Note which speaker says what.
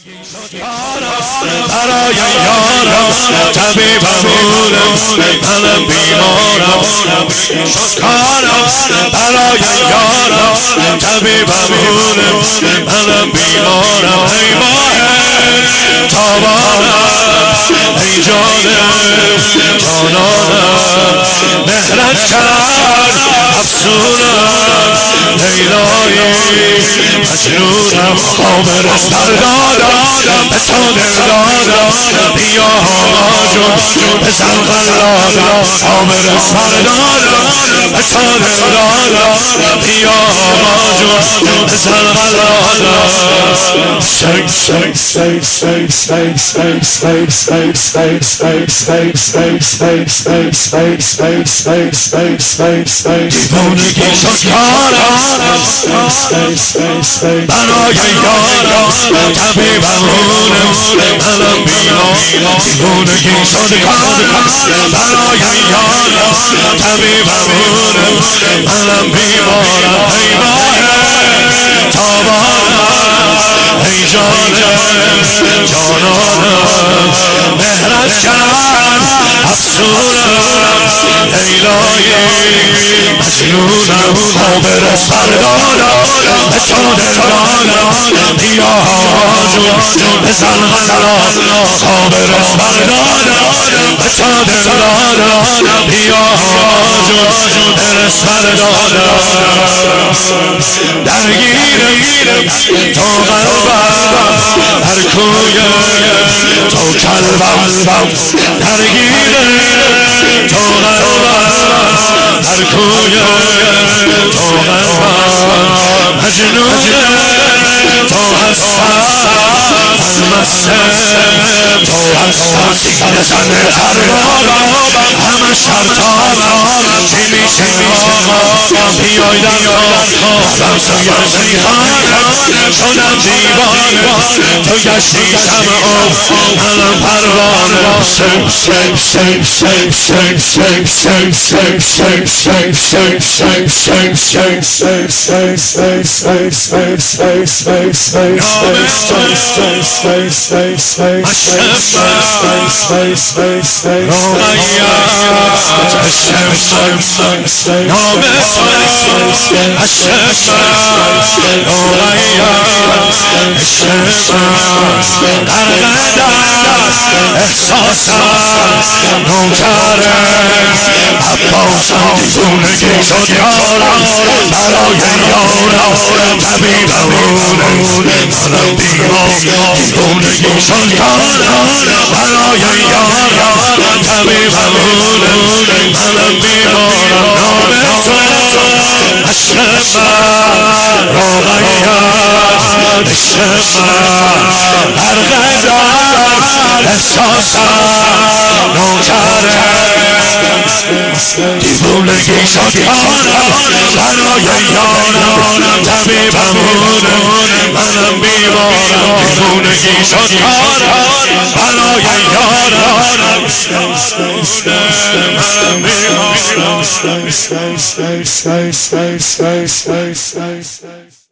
Speaker 1: برای یارم طبیبمونم منم بیمارم کارم برای یارم طبیبمونم منم بیمارم ای ماه تابانم ای جانم جانانم مهرت کرد افسونم لیلایی مجنونم خامر سردادم به تو دل دادم بیا جون بزن غلادم خامر سردادم به تو دل دادم بیا جون بزن غلادم شک شک شک شک شک شک شک شک شک شک شک شک شک شک شک شک شک شک دیوانگی شد کارم برای یارم طبیبمونم منم بیمارم دیوانگی شد کارم برای یارم طبیبمونم منم بیمارم ای ماه تابانم ای جانم جانانم مهرت کرد افسونم لیلایی مجنونم خابر سردادم به تو دل دادم بیا جون بزن غلادم خابر سردادم به تو دل دادم بیا جون دل سردادم درگیرم تو قلبم هر کوی تو کلبم درگیرم تو قلبم هر کوی تو قلبم مجنون تو هستم تو هستم سینه زن اربابم همه شرطابم چی میشه بیای در خوابم سویم میخوانم شدم دیوانه تو گشتی شمعم منم پروانه شک شک شک شک شک شک شک شک شک شک شک شک شک شک شک دیوونگی شد یارم برای یارم طبیبمونم منم بیمارم دیوونگی شد یارم برای یارم طبیبمونم منم بیمارم نام تو عشق من روغیت عشق من غرق در احساسم نوکره دیوونگی شد یارم برای یارم طبیبمونم منم بیمارم دیوونگی شد یارم برای یارم منم بیمارم